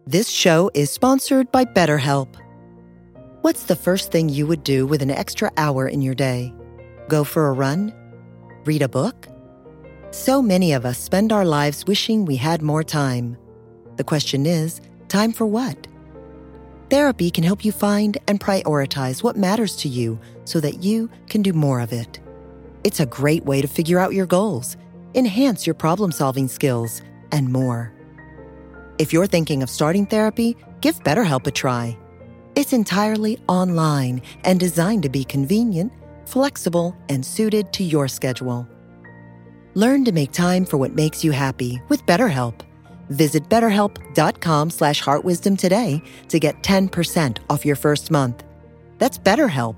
This show is sponsored by BetterHelp. What's the first thing you would do with an extra hour in your day? Go for a run? Read a book? So many of us spend our lives wishing we had more time. The question is, time for what? Therapy can help you find and prioritize what matters to you so that you can do more of it. It's a great way to figure out your goals, enhance your problem-solving skills, and more. If you're thinking of starting therapy, give BetterHelp a try. It's entirely online and designed to be convenient, flexible, and suited to your schedule. Learn to make time for what makes you happy with BetterHelp. Visit BetterHelp.com/heartwisdom today to get 10% off your first month. That's BetterHelp,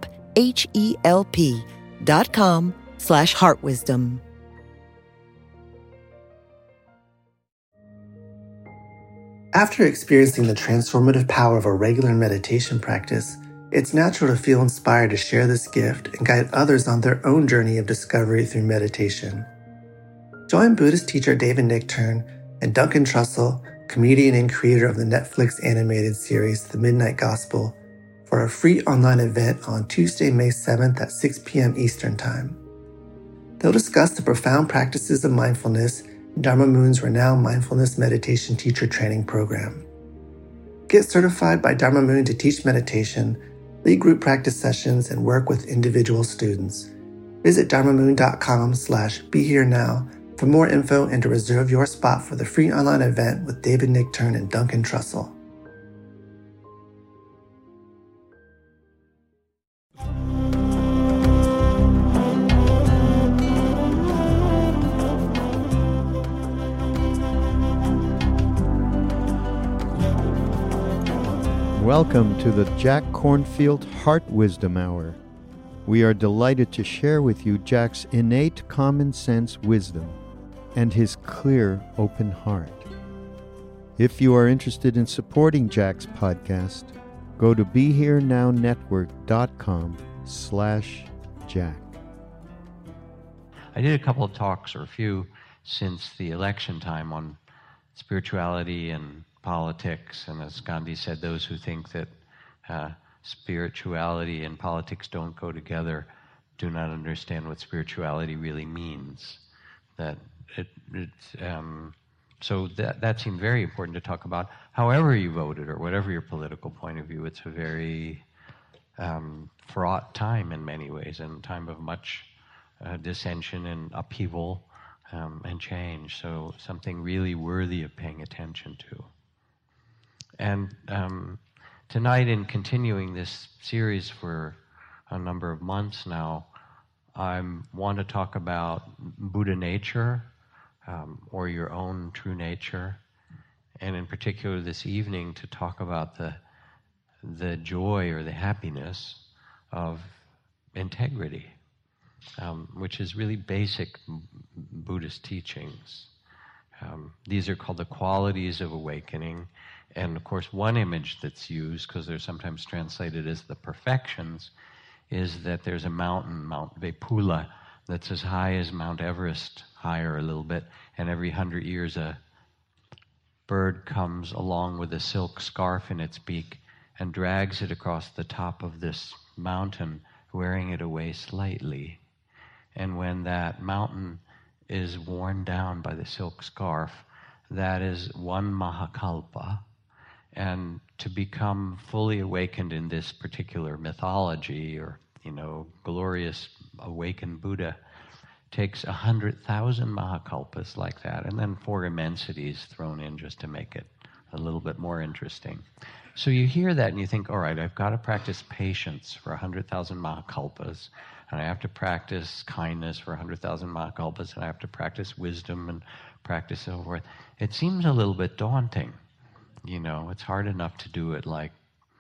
HELP.com/heartwisdom. After experiencing the transformative power of a regular meditation practice, it's natural to feel inspired to share this gift and guide others on their own journey of discovery through meditation. Join Buddhist teacher David Nichtern and Duncan Trussell, comedian and creator of the Netflix animated series The Midnight Gospel, for a free online event on Tuesday, May 7th at 6 p.m. Eastern Time. They'll discuss the profound practices of mindfulness in Dharma Moon's renowned mindfulness meditation teacher training program. Get certified by Dharma Moon to teach meditation, lead group practice sessions, and work with individual students. Visit dharmamoon.com/BeHereNow for more info and to reserve your spot for the free online event with David Nichtern and Duncan Trussell. Welcome to the Jack Kornfield Heart Wisdom Hour. We are delighted to share with you Jack's innate common sense wisdom and his clear, open heart. If you are interested in supporting Jack's podcast, go to BeHereNowNetwork.com/Jack. I did a couple of talks, or a few, since the election time on spirituality and politics, and as Gandhi said, those who think that spirituality and politics don't go together do not understand what spirituality really means. So that seemed very important to talk about. However you voted, or whatever your political point of view, it's a very fraught time in many ways, and a time of much dissension and upheaval and change. So something really worthy of paying attention to. And tonight, in continuing this series for a number of months now, I want to talk about Buddha nature, or your own true nature, and in particular this evening to talk about the joy or the happiness of integrity, which is really basic Buddhist teachings. These are called the qualities of awakening. And of course, one image that's used, because they're sometimes translated as the perfections, is that there's a mountain, Mount Vepula, that's as high as Mount Everest, higher a little bit, and every 100 years a bird comes along with a silk scarf in its beak and drags it across the top of this mountain, wearing it away slightly. And when that mountain is worn down by the silk scarf, that is one Mahakalpa. And to become fully awakened in this particular mythology, or, glorious awakened Buddha, takes 100,000 Mahakalpas like that, and then 4 immensities thrown in just to make it a little bit more interesting. So you hear that and you think, all right, I've got to practice patience for 100,000 Mahakalpas, and I have to practice kindness for 100,000 Mahakalpas, and I have to practice wisdom and practice so forth. It seems a little bit daunting. It's hard enough to do it like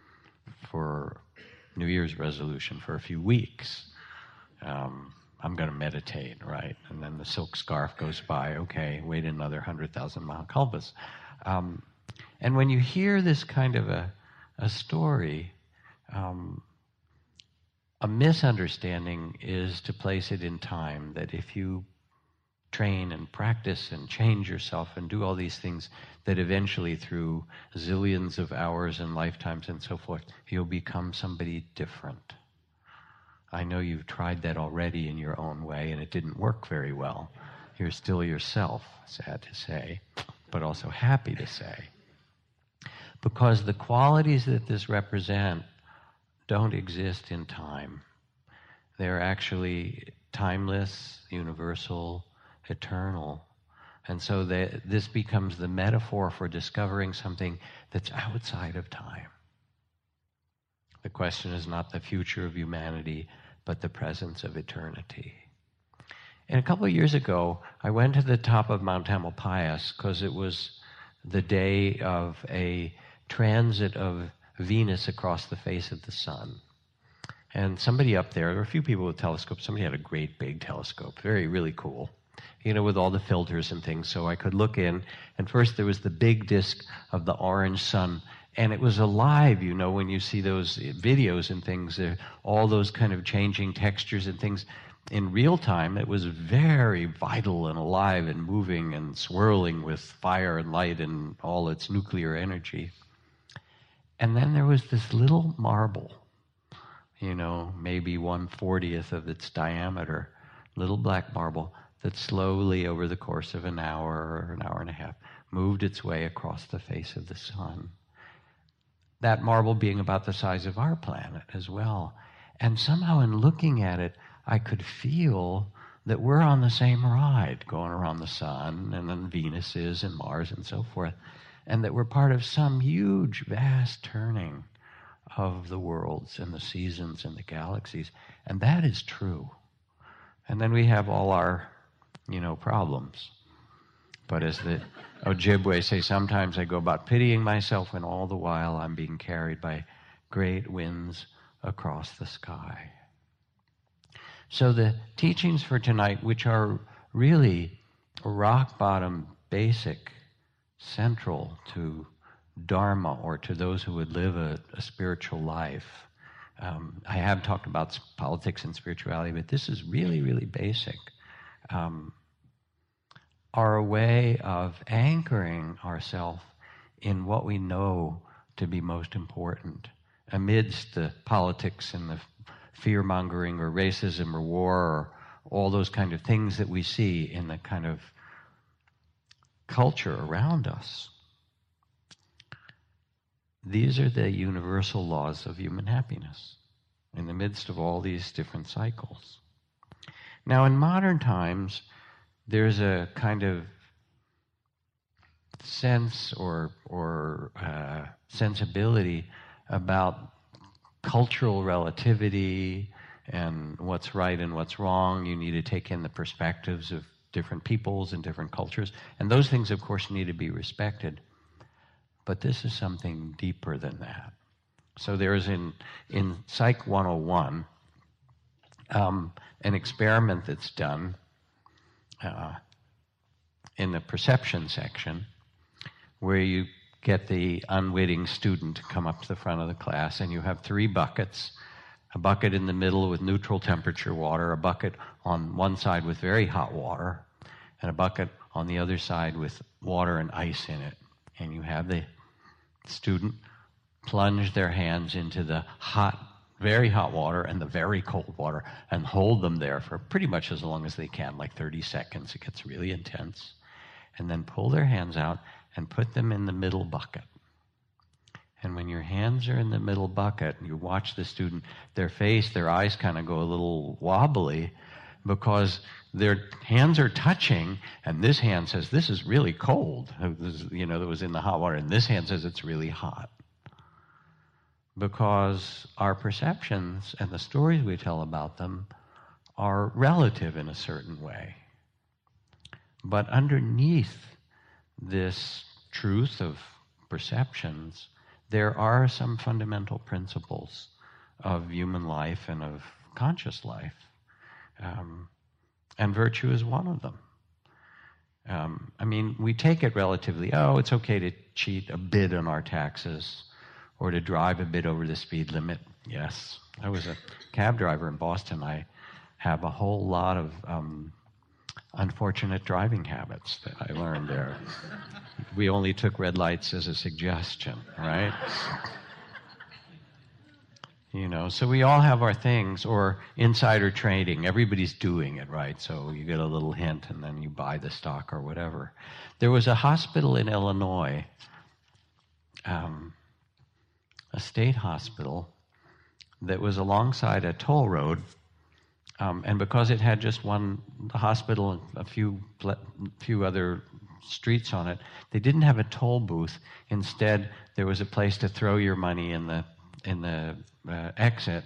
for New Year's resolution for a few weeks. I'm going to meditate, right? And then the silk scarf goes by. Okay, wait another 100,000 Mahakalpas. And when you hear this kind of a story, a misunderstanding is to place it in time, that if you train and practice and change yourself and do all these things that eventually, through zillions of hours and lifetimes and so forth, you'll become somebody different. I know you've tried that already in your own way, and it didn't work very well. You're still yourself, sad to say, but also happy to say. Because the qualities that this represent don't exist in time. They're actually timeless, universal, eternal. And so this becomes the metaphor for discovering something that's outside of time. The question is not the future of humanity, but the presence of eternity. And a couple of years ago, I went to the top of Mount Tamalpais because it was the day of a transit of Venus across the face of the sun. And somebody up there were a few people with telescopes. Somebody had a great big telescope, really cool, with all the filters and things. So I could look in, and first there was the big disk of the orange sun. And it was alive, when you see those videos and things, all those kind of changing textures and things. In real time, it was very vital and alive and moving and swirling with fire and light and all its nuclear energy. And then there was this little marble, maybe 1/40th of its diameter, little black marble that slowly, over the course of an hour or an hour and a half, moved its way across the face of the sun. That marble being about the size of our planet as well. And somehow in looking at it, I could feel that we're on the same ride, going around the sun, and then Venus is, and Mars, and so forth, and that we're part of some huge, vast turning of the worlds and the seasons and the galaxies. And that is true. And then we have all our, problems. But as the Ojibwe say, sometimes I go about pitying myself when all the while I'm being carried by great winds across the sky. So the teachings for tonight, which are really rock bottom, basic, central to Dharma, or to those who would live a spiritual life. I have talked about politics and spirituality, but this is really, really basic. Are a way of anchoring ourselves in what we know to be most important amidst the politics and the fear-mongering or racism or war or all those kind of things that we see in the kind of culture around us. These are the universal laws of human happiness in the midst of all these different cycles. Now, in modern times, there's a kind of sense or sensibility about cultural relativity and what's right and what's wrong. You need to take in the perspectives of different peoples and different cultures. And those things, of course, need to be respected. But this is something deeper than that. So there is in Psych 101 an experiment that's done in the perception section, where you get the unwitting student to come up to the front of the class, and you have 3 buckets, a bucket in the middle with neutral temperature water, a bucket on one side with very hot water, and a bucket on the other side with water and ice in it. And you have the student plunge their hands into the hot, very hot water and the very cold water and hold them there for pretty much as long as they can, like 30 seconds. It gets really intense. And then pull their hands out and put them in the middle bucket. And when your hands are in the middle bucket, you watch the student, their face, their eyes kind of go a little wobbly because their hands are touching, and this hand says, this is really cold, that was in the hot water, and this hand says it's really hot. Because our perceptions and the stories we tell about them are relative in a certain way. But underneath this truth of perceptions, there are some fundamental principles of human life and of conscious life. And virtue is one of them. We take it relatively, it's okay to cheat a bit on our taxes or to drive a bit over the speed limit. Yes, I was a cab driver in Boston. I have a whole lot of unfortunate driving habits that I learned there. We only took red lights as a suggestion, right? So we all have our things, or insider trading. Everybody's doing it, right? So you get a little hint and then you buy the stock or whatever. There was a hospital in Illinois, a state hospital, that was alongside a toll road. And because it had just one hospital and a few other streets on it, they didn't have a toll booth. Instead, there was a place to throw your money in the exit.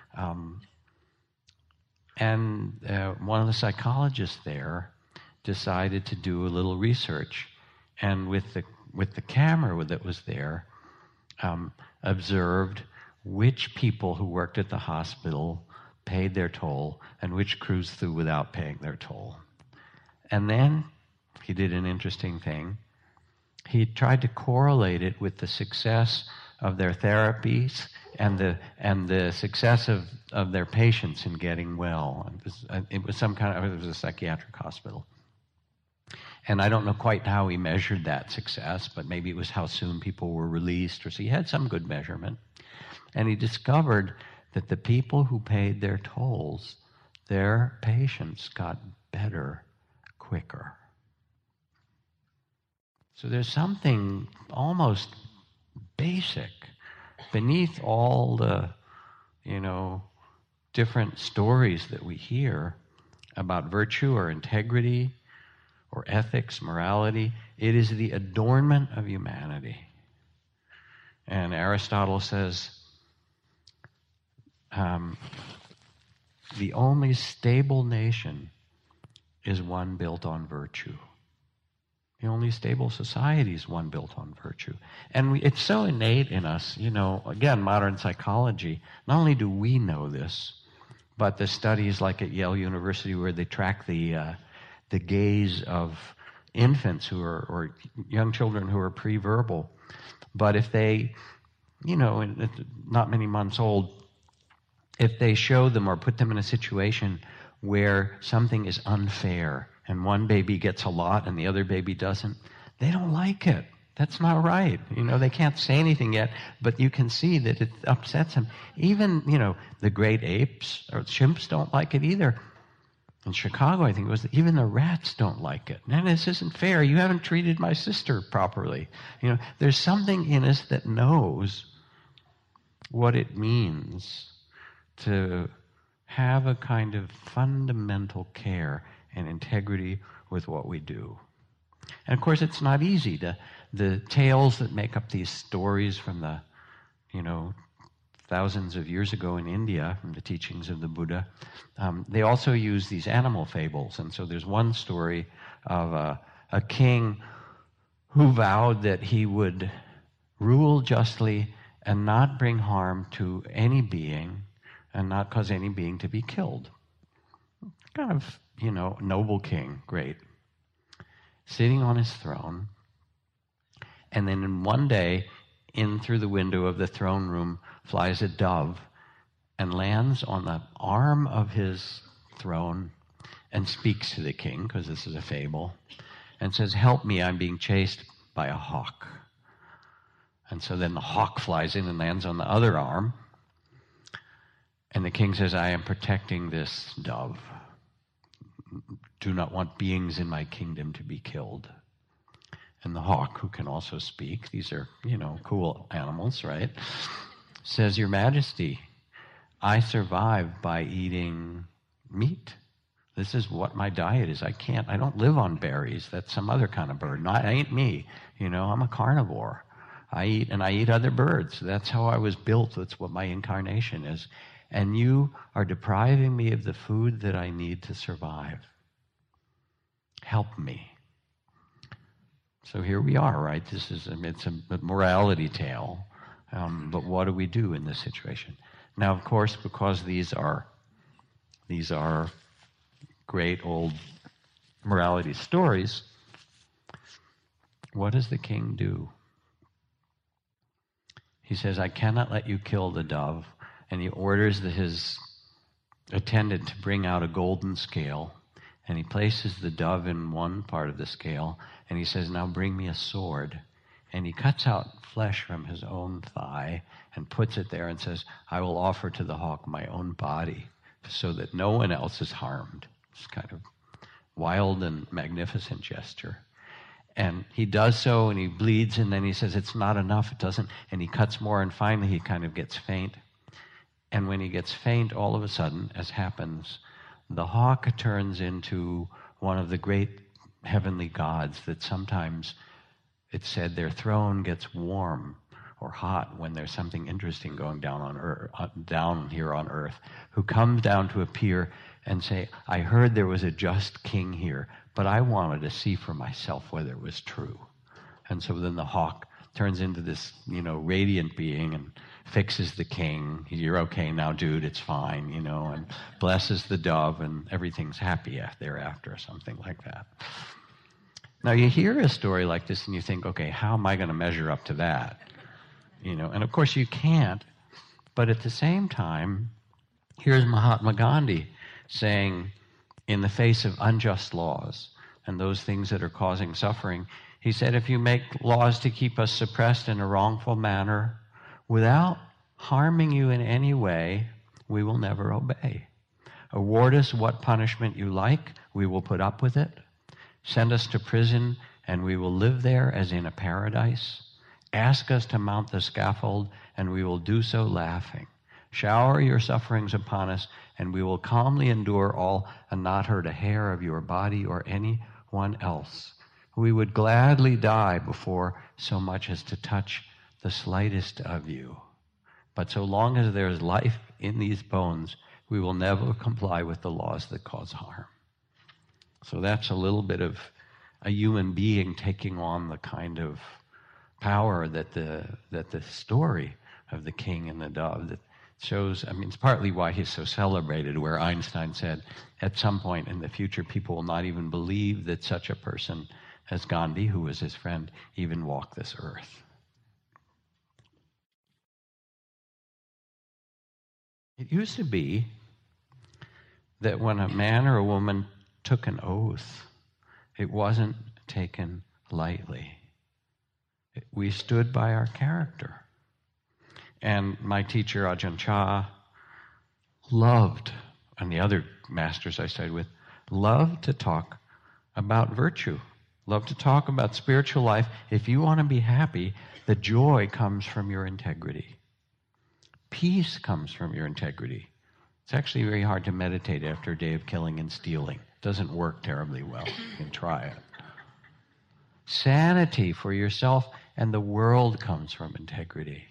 And one of the psychologists there decided to do a little research, and with the camera that was there, observed which people who worked at the hospital paid their toll and which cruised through without paying their toll. And then he did an interesting thing. He tried to correlate it with the success of their therapies and the success of their patients in getting well. It was a psychiatric hospital. And I don't know quite how he measured that success, but maybe it was how soon people were released, or so he had some good measurement. And he discovered that the people who paid their tolls, their patients got better quicker. So there's something almost basic beneath all the, different stories that we hear about virtue or integrity or ethics, morality. It is the adornment of humanity. And Aristotle says, the only stable nation is one built on virtue. The only stable society is one built on virtue. And it's so innate in us, again, modern psychology. Not only do we know this, but the studies like at Yale University where they track the gaze of infants or young children who are pre-verbal. But if they, not many months old, if they show them or put them in a situation where something is unfair and one baby gets a lot and the other baby doesn't, they don't like it. That's not right. They can't say anything yet, but you can see that it upsets them. Even, the great apes or chimps don't like it either. In Chicago, I think it was, even the rats don't like it. Man, this isn't fair. You haven't treated my sister properly. There's something in us that knows what it means to have a kind of fundamental care and integrity with what we do. And of course, it's not easy. The tales that make up these stories from the, thousands of years ago in India, from the teachings of the Buddha, they also use these animal fables. And so there's one story of a king who vowed that he would rule justly and not bring harm to any being and not cause any being to be killed. Kind of, noble king, great. Sitting on his throne, and then in one day, in through the window of the throne room flies a dove and lands on the arm of his throne and speaks to the king, because this is a fable, and says, "Help me, I'm being chased by a hawk." And so then the hawk flies in and lands on the other arm, and the king says, "I am protecting this dove. Do not want beings in my kingdom to be killed." And the hawk, who can also speak, these are, cool animals, right? Says, "Your Majesty, I survive by eating meat. This is what my diet is. I don't live on berries. That's some other kind of bird. I ain't me. I'm a carnivore. I eat other birds. That's how I was built. That's what my incarnation is. And you are depriving me of the food that I need to survive. Help me." So here we are, right? It's a morality tale. But what do we do in this situation? Now, of course, because these are great old morality stories, what does the king do? He says, "I cannot let you kill the dove." And he orders his attendant to bring out a golden scale, And he places the dove in one part of the scale, and he says, now bring me a sword. And he cuts out flesh from his own thigh and puts it there and says, I will offer to the hawk my own body so that no one else is harmed. It's kind of wild and magnificent gesture. And he does so, and he bleeds, and then he says, it's not enough, it doesn't. And he cuts more, and finally he kind of gets faint. And when he gets faint, all of a sudden, as happens, the hawk turns into one of the great heavenly gods that sometimes it's said their throne gets warm or hot when there's something interesting going down on earth, down here on earth, who comes down to appear and say, I heard there was a just king here, but I wanted to see for myself whether it was true. And so then the hawk turns into this, radiant being and fixes the king. You're okay now, dude, it's fine, and blesses the dove, and everything's happy thereafter, or something like that. Now, you hear a story like this, and you think, okay, how am I going to measure up to that? And of course you can't, but at the same time, here's Mahatma Gandhi saying, in the face of unjust laws and those things that are causing suffering, he said, if you make laws to keep us suppressed in a wrongful manner, without harming you in any way, we will never obey. Award us what punishment you like, we will put up with it. Send us to prison, and we will live there as in a paradise. Ask us to mount the scaffold, and we will do so laughing. Shower your sufferings upon us, and we will calmly endure all and not hurt a hair of your body or anyone else. We would gladly die before so much as to touch the slightest of you. But so long as there is life in these bones, we will never comply with the laws that cause harm. So that's a little bit of a human being taking on the kind of power that the story of the king and the dove that shows. It's partly why he's so celebrated, where Einstein said at some point in the future people will not even believe that such a person as Gandhi, who was his friend, even walked this earth. It used to be that when a man or a woman took an oath, it wasn't taken lightly. We stood by our character. And my teacher, Ajahn Chah, loved, and the other masters I studied with, loved to talk about virtue, loved to talk about spiritual life. If you want to be happy, the joy comes from your integrity. Peace comes from your integrity. It's actually very hard to meditate after a day of killing and stealing. It doesn't work terribly well. You can try it. Sanity for yourself and the world comes from integrity.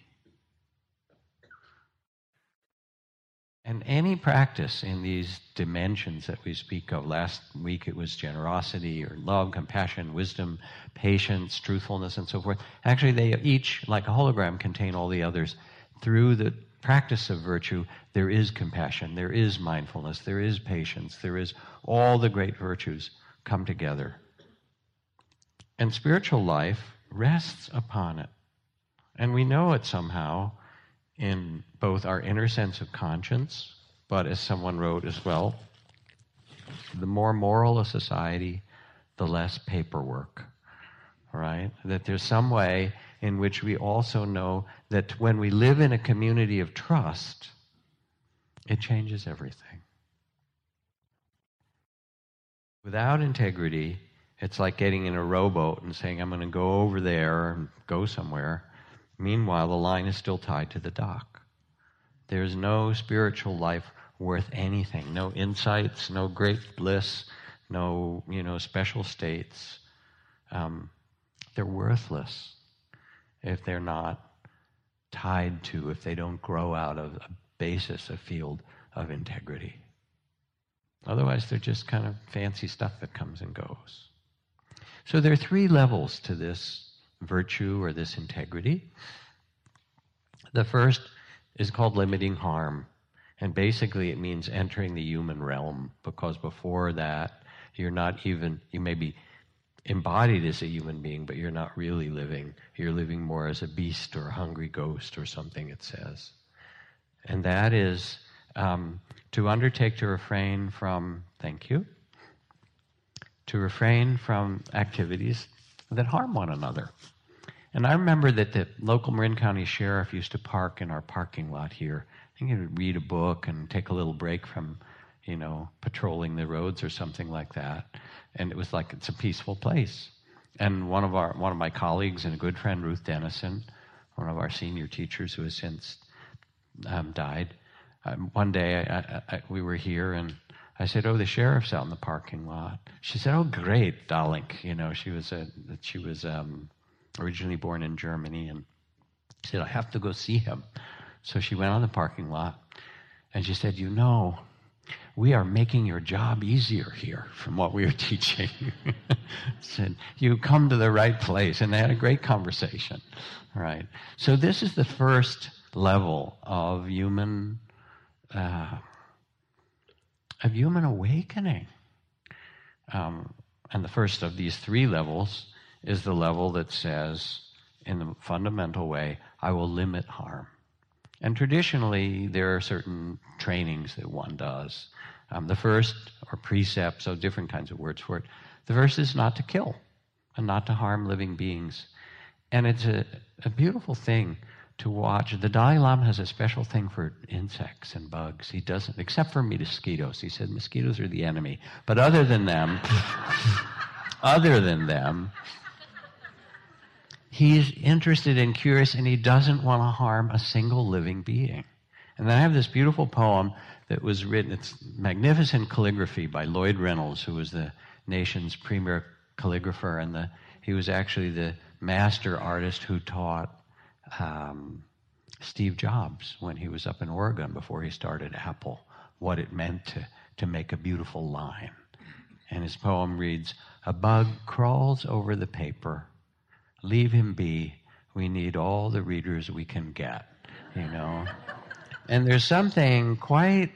And any practice in these dimensions that we speak of, last week it was generosity or love, compassion, wisdom, patience, truthfulness, and so forth. Actually, they each, like a hologram, contain all the others. Through the practice of virtue, there is compassion, there is mindfulness, there is patience, there is all the great virtues come together. And spiritual life rests upon it. And we know it somehow in both our inner sense of conscience, but as someone wrote as well, the more moral a society, the less paperwork, right? That there's some way in which we also know that when we live in a community of trust, it changes everything. Without integrity, it's like getting in a rowboat and saying, I'm going to go over there and go somewhere. Meanwhile, the line is still tied to the dock. There's no spiritual life worth anything. No insights, no great bliss, no, special states. They're worthless if they're not tied to, if they don't grow out of a basis, a field of integrity. Otherwise, they're just kind of fancy stuff that comes and goes. So there are three levels to this virtue or this integrity. The first is called limiting harm. And basically it means entering the human realm, because before that, you may be embodied as a human being, but you're not really living. You're living more as a beast or a hungry ghost or something, it says. And that is to undertake to refrain from, thank you, to refrain from activities that harm one another. And I remember that the local Marin County sheriff used to park in our parking lot here. I think he would read a book and take a little break from, patrolling the roads or something like that. And it was like it's a peaceful place. And one of my colleagues and a good friend, Ruth Dennison, one of our senior teachers who has since died, one day we were here and I said, "Oh, the sheriff's out in the parking lot." She said, "Oh, great, Dalink." She was originally born in Germany, and she said, "I have to go see him." So she went on the parking lot, and she said, "We are making your job easier here from what we are teaching." Said, "You come to the right place," and they had a great conversation. Right. So this is the first level of human awakening. And the first of these three levels is the level that says, in a fundamental way, I will limit harm. And traditionally, there are certain trainings that one does. The first, or precepts, so different kinds of words for it. The first is not to kill and not to harm living beings. And it's a beautiful thing to watch. The Dalai Lama has a special thing for insects and bugs. He doesn't, except for mosquitoes. He said mosquitoes are the enemy. But other than them, he's interested and curious, and he doesn't want to harm a single living being. And then I have this beautiful poem that was written, it's magnificent calligraphy by Lloyd Reynolds, who was the nation's premier calligrapher, and he was actually the master artist who taught Steve Jobs when he was up in Oregon before he started Apple, what it meant to make a beautiful line. And his poem reads, "A bug crawls over the paper. Leave him be. We need all the readers we can get," And there's something quite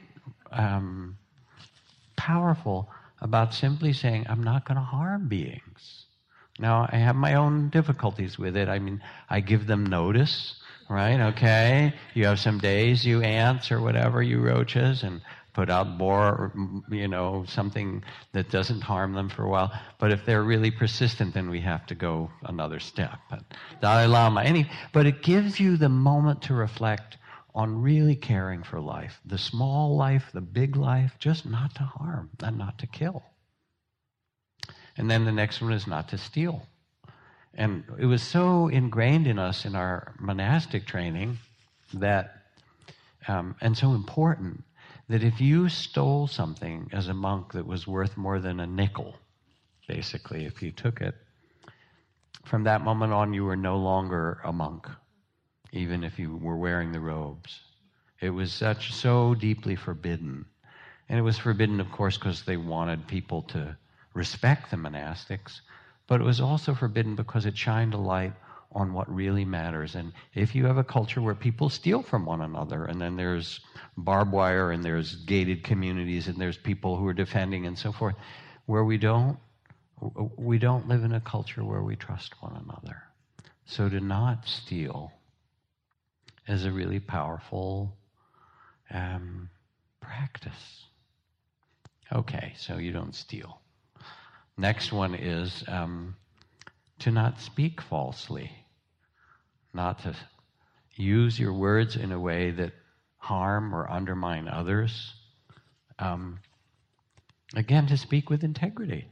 powerful about simply saying, I'm not going to harm beings. Now, I have my own difficulties with it. I mean, I give them notice, right? Okay, you have some days, you ants or whatever, you roaches, and put out boar, something that doesn't harm them for a while. But if they're really persistent, then we have to go another step. But Dalai Lama, but it gives you the moment to reflect on really caring for life, the small life, the big life, just not to harm and not to kill. And then the next one is not to steal. And it was so ingrained in us in our monastic training that, and so important, that if you stole something as a monk that was worth more than a nickel, basically, if you took it, from that moment on you were no longer a monk, even if you were wearing the robes. It was so deeply forbidden. And it was forbidden, of course, because they wanted people to respect the monastics, but it was also forbidden because it shined a light on what really matters. And if you have a culture where people steal from one another, and then there's barbed wire, and there's gated communities, and there's people who are defending and so forth, where we don't live in a culture where we trust one another. So to not steal is a really powerful practice. Okay, so you don't steal. Next one is to not speak falsely, not to use your words in a way that harm or undermine others. Again, to speak with integrity.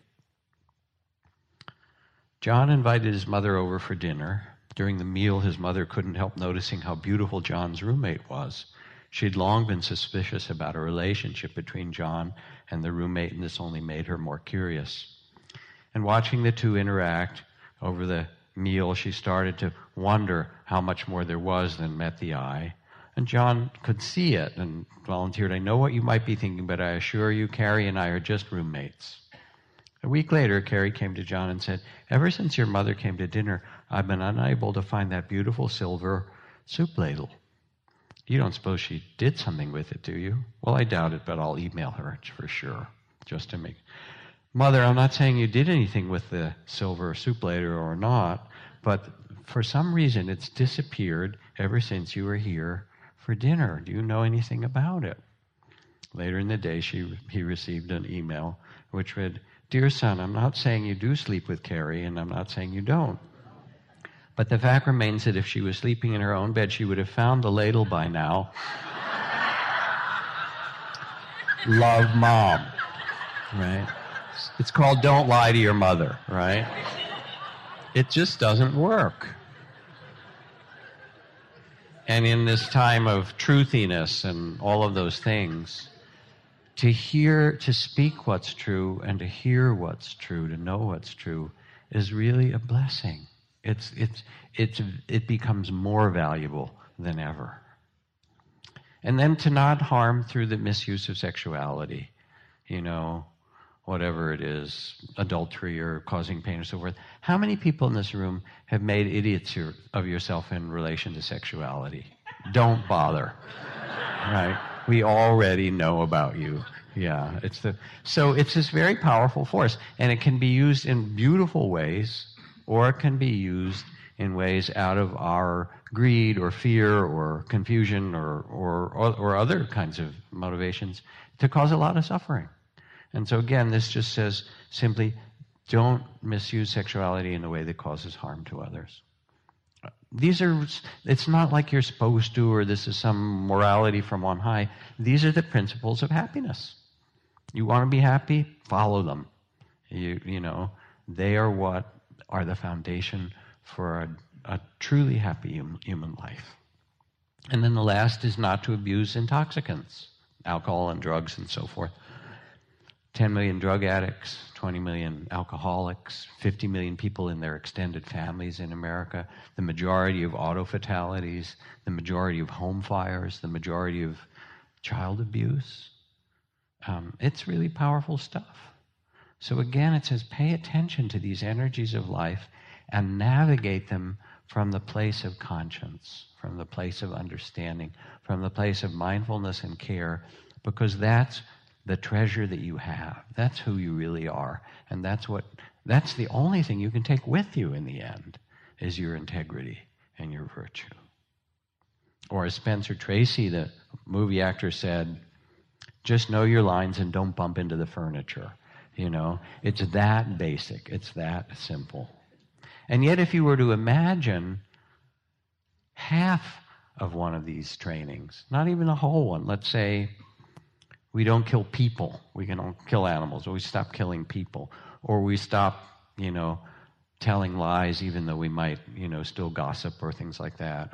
John invited his mother over for dinner. During the meal, his mother couldn't help noticing how beautiful John's roommate was. She'd long been suspicious about a relationship between John and the roommate, and this only made her more curious. And watching the two interact over the meal, she started to wonder how much more there was than met the eye. And John could see it and volunteered, "I know what you might be thinking, but I assure you, Carrie and I are just roommates." A week later, Carrie came to John and said, "Ever since your mother came to dinner, I've been unable to find that beautiful silver soup ladle. You don't suppose she did something with it, do you?" "Well, I doubt it, but I'll email her for sure, just to make..." "Mother, I'm not saying you did anything with the silver soup ladle or not, but for some reason it's disappeared ever since you were here for dinner. Do you know anything about it?" Later in the day, he received an email which read, dear son, I'm not saying you do sleep with Carrie, and I'm not saying you don't. But the fact remains that if she was sleeping in her own bed, she would have found the ladle by now. Love, Mom. Right? It's called Don't Lie to Your Mother, right? It just doesn't work. And in this time of truthiness and all of those things, to speak what's true and to hear what's true, to know what's true, is really a blessing. It becomes more valuable than ever. And then to not harm through the misuse of sexuality, whatever it is, adultery or causing pain or so forth. How many people in this room have made idiots of yourself in relation to sexuality? Don't bother, right? We already know about you. Yeah, so it's this very powerful force, and it can be used in beautiful ways, or it can be used in ways out of our greed or fear or confusion or other kinds of motivations to cause a lot of suffering. And so again, this just says simply, don't misuse sexuality in a way that causes harm to others. It's not like you're supposed to, or this is some morality from on high. These are the principles of happiness. You want to be happy? Follow them. They are what are the foundation for a truly happy human life. And then the last is not to abuse intoxicants, alcohol and drugs and so forth. 10 million drug addicts, 20 million alcoholics, 50 million people in their extended families in America, the majority of auto fatalities, the majority of home fires, the majority of child abuse. It's really powerful stuff. So again, it says pay attention to these energies of life and navigate them from the place of conscience, from the place of understanding, from the place of mindfulness and care, because that's the treasure that you have. That's who you really are. And that's the only thing you can take with you in the end, is your integrity and your virtue. Or as Spencer Tracy, the movie actor, said, just know your lines and don't bump into the furniture. It's that basic. It's that simple. And yet if you were to imagine half of one of these trainings, not even a whole one, let's say we don't kill people, we don't kill animals, or we stop killing people, or we stop, telling lies even though we might, still gossip or things like that,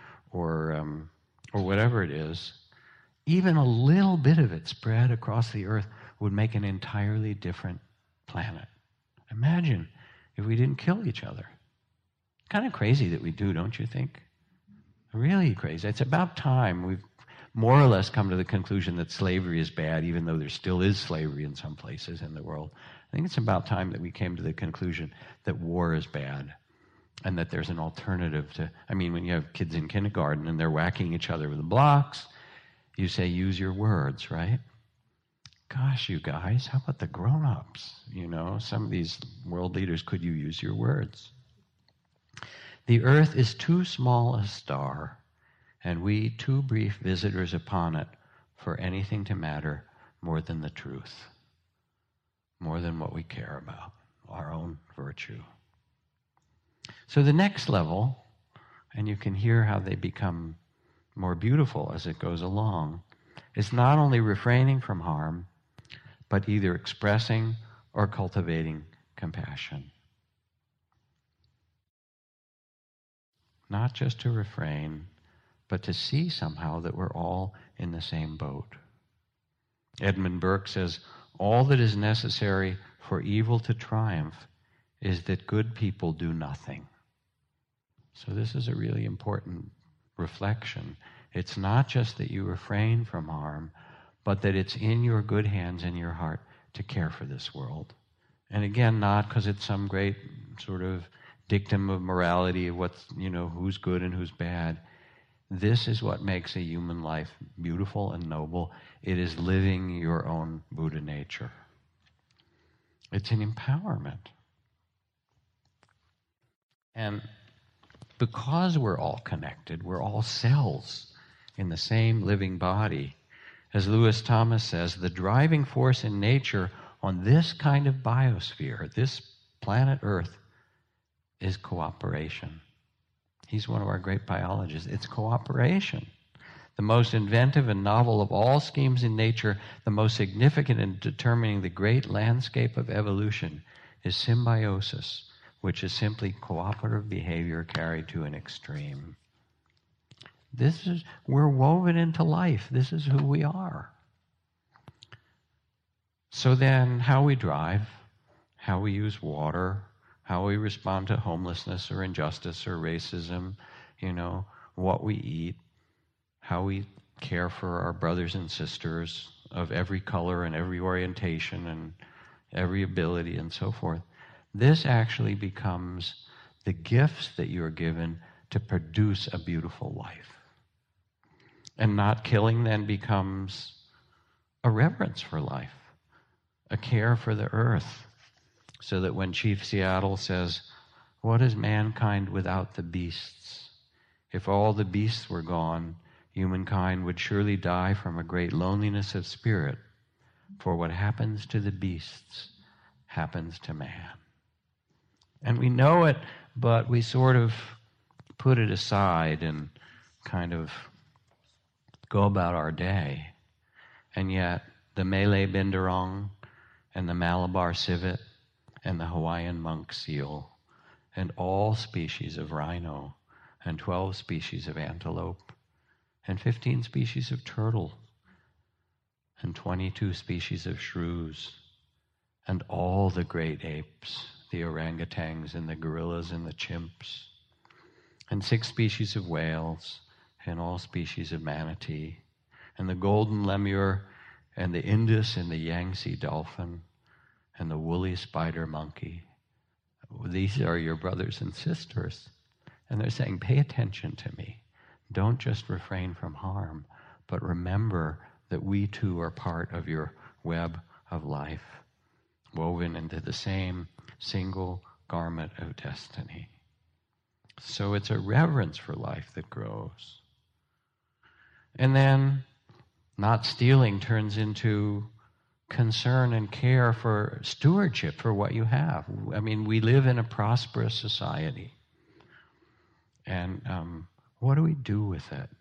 or whatever it is. Even a little bit of it spread across the earth would make an entirely different planet. Imagine if we didn't kill each other. Kind of crazy that we do, don't you think? Really crazy. It's about time we've more or less come to the conclusion that slavery is bad, even though there still is slavery in some places in the world. I think it's about time that we came to the conclusion that war is bad and that there's an alternative to... when you have kids in kindergarten and they're whacking each other with blocks, you say, use your words, right? Gosh, you guys, how about the grown-ups? Some of these world leaders, could you use your words? The earth is too small a star, and we too brief visitors upon it for anything to matter more than the truth, more than what we care about, our own virtue. So the next level, and you can hear how they become more beautiful as it goes along, is not only refraining from harm, but either expressing or cultivating compassion. Not just to refrain, but to see somehow that we're all in the same boat. Edmund Burke says, all that is necessary for evil to triumph is that good people do nothing. So this is a really important reflection. It's not just that you refrain from harm, but that it's in your good hands and your heart to care for this world. And again, not because it's some great sort of dictum of morality of what's, who's good and who's bad. This is what makes a human life beautiful and noble. It is living your own Buddha nature. It's an empowerment. And because we're all connected, we're all cells in the same living body. As Lewis Thomas says, the driving force in nature on this kind of biosphere, this planet Earth, is cooperation. He's one of our great biologists. It's cooperation. The most inventive and novel of all schemes in nature, the most significant in determining the great landscape of evolution, is symbiosis, which is simply cooperative behavior carried to an extreme. We're woven into life. This is who we are. So then, how we drive, how we use water, how we respond to homelessness or injustice or racism, what we eat, how we care for our brothers and sisters of every color and every orientation and every ability and so forth. This actually becomes the gifts that you're given to produce a beautiful life. And not killing then becomes a reverence for life, a care for the earth, so that when Chief Seattle says, "What is mankind without the beasts? If all the beasts were gone, humankind would surely die from a great loneliness of spirit, for what happens to the beasts happens to man." And we know it, but we sort of put it aside and kind of go about our day. And yet, the Malay Bindarong and the Malabar civet and the Hawaiian monk seal and all species of rhino and 12 species of antelope and 15 species of turtle and 22 species of shrews and all the great apes, the orangutans and the gorillas and the chimps, and 6 species of whales and all species of manatee, and the golden lemur and the Indus and the Yangtze dolphin and the woolly spider monkey. These are your brothers and sisters. And they're saying, pay attention to me. Don't just refrain from harm, but remember that we too are part of your web of life, woven into the same single garment of destiny. So it's a reverence for life that grows. And then not stealing turns into concern and care for stewardship for what you have. I mean, we live in a prosperous society. And what do we do with it?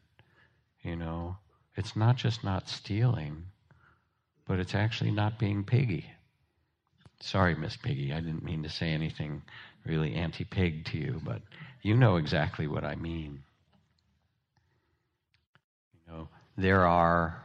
It's not just not stealing, but it's actually not being piggy. Sorry, Miss Piggy, I didn't mean to say anything really anti-pig to you, but you know exactly what I mean. There are,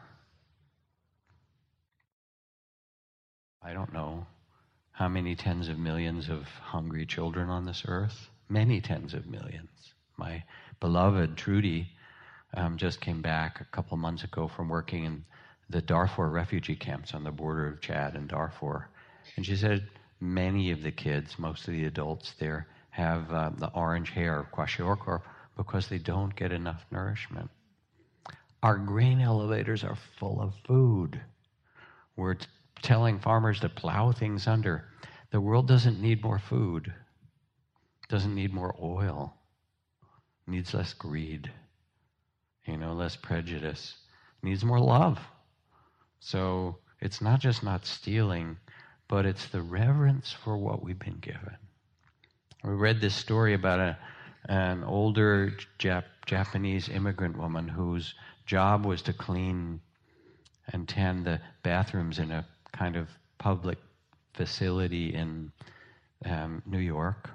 I don't know how many tens of millions of hungry children on this earth. Many tens of millions. My beloved Trudy just came back a couple months ago from working in the Darfur refugee camps on the border of Chad and Darfur. And she said many of the kids, most of the adults there, have the orange hair, kwashiorkor, because they don't get enough nourishment. Our grain elevators are full of food. We're telling farmers to plow things under. The world doesn't need more food, doesn't need more oil, needs less greed, less prejudice, needs more love. So it's not just not stealing, but it's the reverence for what we've been given. We read this story about an older Japanese immigrant woman whose job was to clean and tend the bathrooms in a kind of public facility in New York.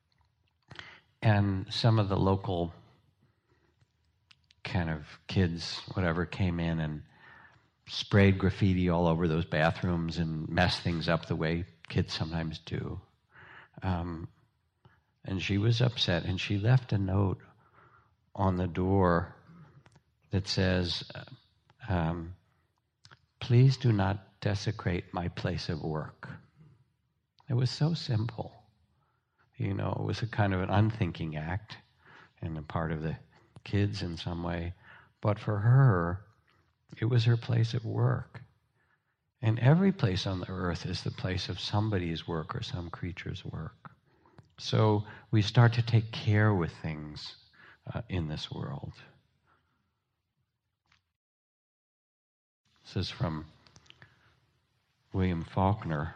And some of the local kind of kids, whatever, came in and sprayed graffiti all over those bathrooms and messed things up the way kids sometimes do. And she was upset, and she left a note on the door that says, "Please do not desecrate my place of work." It was so simple. It was a kind of an unthinking act on the part of the kids in some way. But for her, it was her place of work. And every place on the earth is the place of somebody's work or some creature's work. So we start to take care with things in this world. This is from William Faulkner,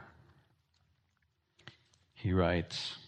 he writes,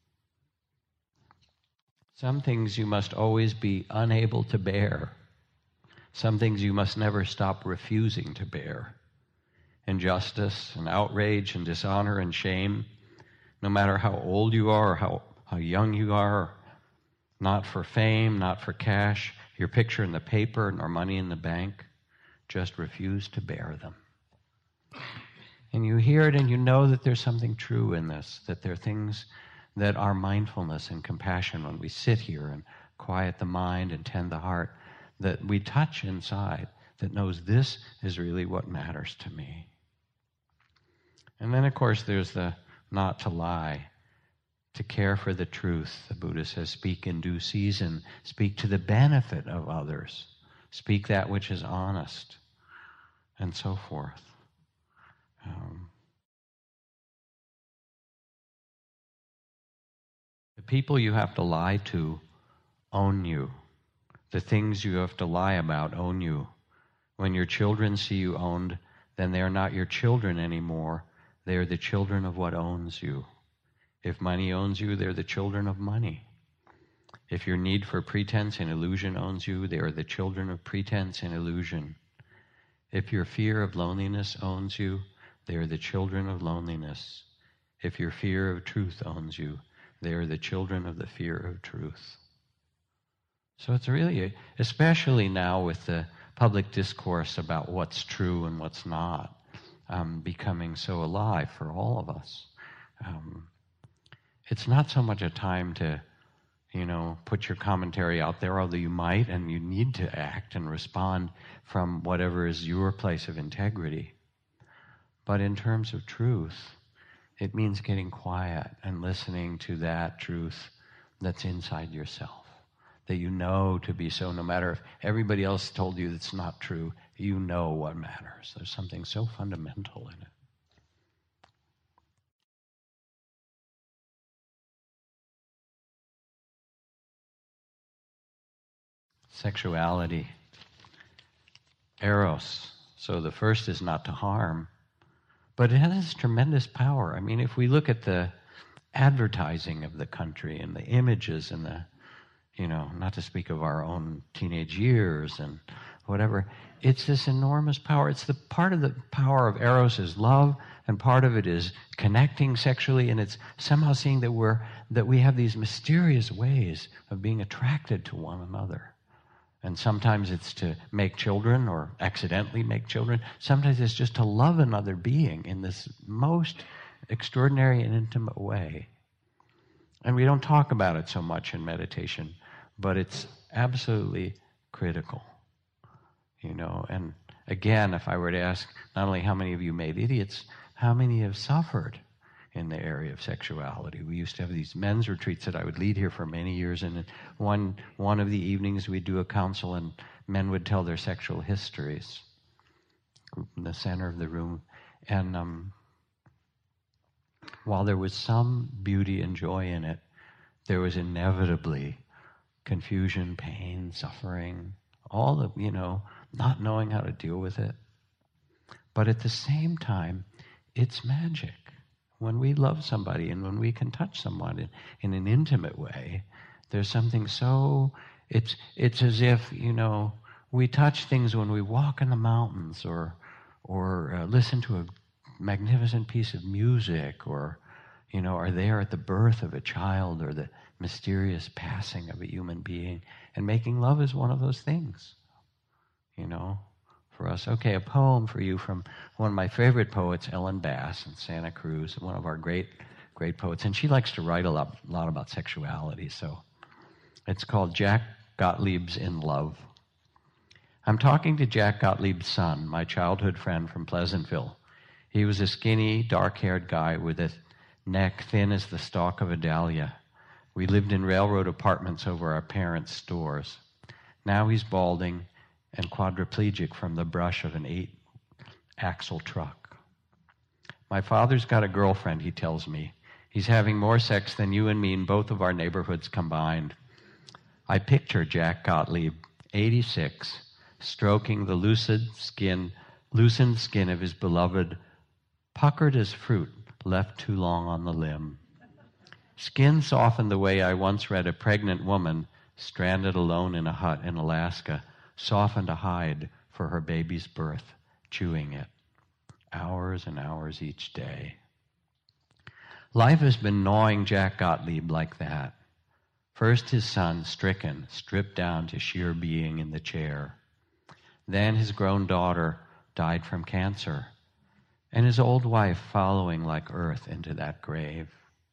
"Some things you must always be unable to bear. Some things you must never stop refusing to bear. Injustice and outrage and dishonor and shame, no matter how old you are or how young you are, not for fame, not for cash, your picture in the paper, nor money in the bank, just refuse to bear them." And you hear it and you know that there's something true in this, that there are things that are mindfulness and compassion when we sit here and quiet the mind and tend the heart, that we touch inside, that knows this is really what matters to me. And then, of course, there's the not to lie, to care for the truth. The Buddha says, speak in due season, speak to the benefit of others, speak that which is honest, and so forth. The people you have to lie to own you. The things you have to lie about own you. When your children see you owned, then they are not your children anymore. They are the children of what owns you. If money owns you, they're the children of money. If your need for pretense and illusion owns you, they are the children of pretense and illusion. If your fear of loneliness owns you, they are the children of loneliness. If your fear of truth owns you, they are the children of the fear of truth. So it's really, especially now with the public discourse about what's true and what's not, becoming so alive for all of us. It's not so much a time to, put your commentary out there, although you might and you need to act and respond from whatever is your place of integrity. But in terms of truth, it means getting quiet and listening to that truth that's inside yourself, that you know to be so, no matter if everybody else told you it's not true, you know what matters. There's something so fundamental in it. Sexuality, eros. So the first is not to harm, but it has tremendous power. I mean, if we look at the advertising of the country and the images and the, not to speak of our own teenage years and whatever, it's this enormous power. It's the part of the power of eros is love, and part of it is connecting sexually, and it's somehow seeing that we have these mysterious ways of being attracted to one another. And sometimes it's to make children or accidentally make children. Sometimes it's just to love another being in this most extraordinary and intimate way. And we don't talk about it so much in meditation, but it's absolutely critical. And again, if I were to ask not only how many of you made idiots, how many have suffered in the area of sexuality? We used to have these men's retreats that I would lead here for many years, and one of the evenings we'd do a council and men would tell their sexual histories. Group in the center of the room. And while there was some beauty and joy in it, there was inevitably confusion, pain, suffering, all the, not knowing how to deal with it. But at the same time, it's magic. When we love somebody and when we can touch someone in an intimate way, there's something so, it's as if, we touch things when we walk in the mountains or listen to a magnificent piece of music or, are there at the birth of a child or the mysterious passing of a human being. And making love is one of those things, for us. Okay, a poem for you from one of my favorite poets, Ellen Bass in Santa Cruz, one of our great poets. And she likes to write a lot about sexuality, so it's called Jack Gottlieb's In Love. I'm talking to Jack Gottlieb's son, my childhood friend from Pleasantville. He was a skinny, dark-haired guy with a neck thin as the stalk of a dahlia. We lived in railroad apartments over our parents' stores. Now he's balding and quadriplegic from the brush of an 8-axle truck. My father's got a girlfriend, he tells me. He's having more sex than you and me in both of our neighborhoods combined. I picture Jack Gottlieb, 86, stroking the loosened skin of his beloved puckered as fruit left too long on the limb. Skin softened the way I once read a pregnant woman stranded alone in a hut in Alaska softened a hide for her baby's birth, chewing it. Hours and hours each day. Life has been gnawing Jack Gottlieb like that. First his son, stricken, stripped down to sheer being in the chair. Then his grown daughter died from cancer, and his old wife following like earth into that grave.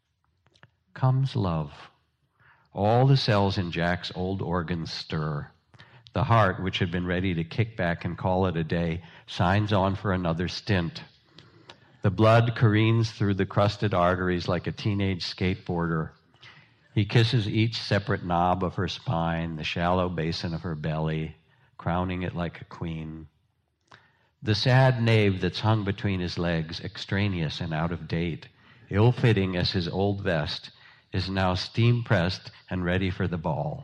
Comes love. All the cells in Jack's old organs stir. The heart, which had been ready to kick back and call it a day, signs on for another stint. The blood careens through the crusted arteries like a teenage skateboarder. He kisses each separate knob of her spine, the shallow basin of her belly, crowning it like a queen. The sad knave that's hung between his legs, extraneous and out of date, ill-fitting as his old vest, is now steam-pressed and ready for the ball.